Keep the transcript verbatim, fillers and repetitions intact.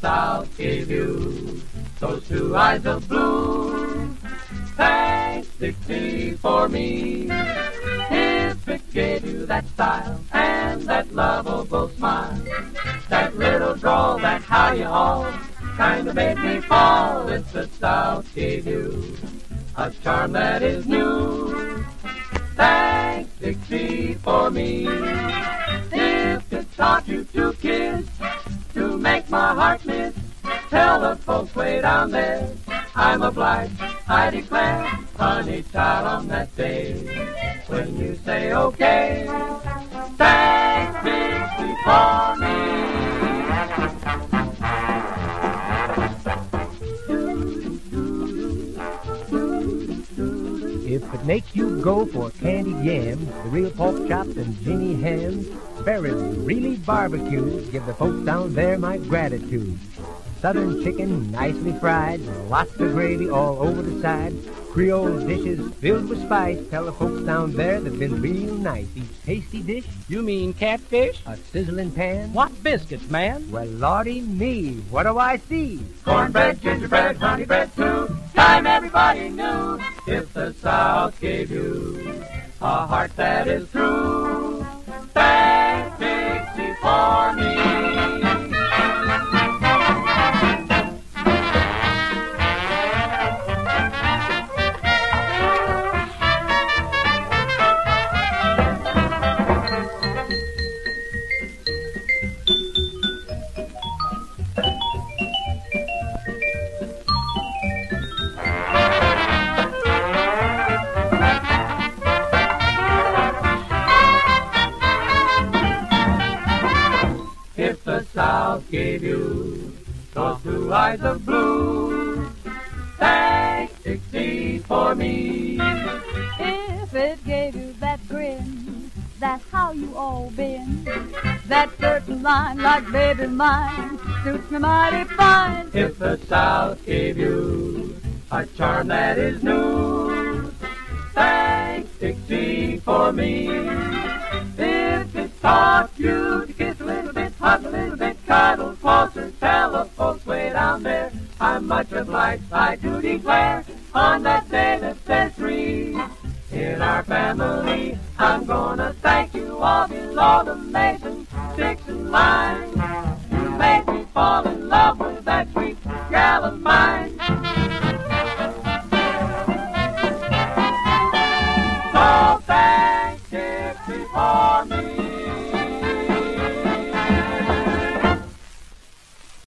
South gave you those two eyes of blue. Thanks, Dixie, for me. If it gave you that style and that lovable smile, that little drawl, that how you all kind of made me fall. If the South gave you a charm that is new, thanks, Dixie, for me. If it taught you to kiss, to make my heart miss, tell the folks way down there I'm obliged, I declare, honey child, on that day when you say okay, thanks, Dixie, for me. If it makes you go for candied yams, the real pork chops and ginny hams, very really barbecued, give the folks down there my gratitude. Southern chicken, nicely fried, lots of gravy all over the side, Creole dishes filled with spice, tell the folks down there they've been real nice. Each tasty dish, You mean catfish? a sizzling pan. What biscuits, man? Well, lordy me, what do I see? Cornbread, gingerbread, honey bread too. Time everybody knew. If the South gave you a heart that is true, thanks, Dixie, for me. If the South gave you those two eyes of blue, thanks, Dixie, for me. If it gave you that grin, that's how you all been. That certain line, like baby mine, suits me mighty fine. If the South gave you a charm that is new, thanks, Dixie, for me. If it taught you to kiss a little bit, hug a little bit, cuddle closer, tell the folks way down there I'm much obliged, I do declare, on that day that says three in our family, I'm gonna thank you all below the Mason Dixon line. You made me fall in love with that sweet gal of mine.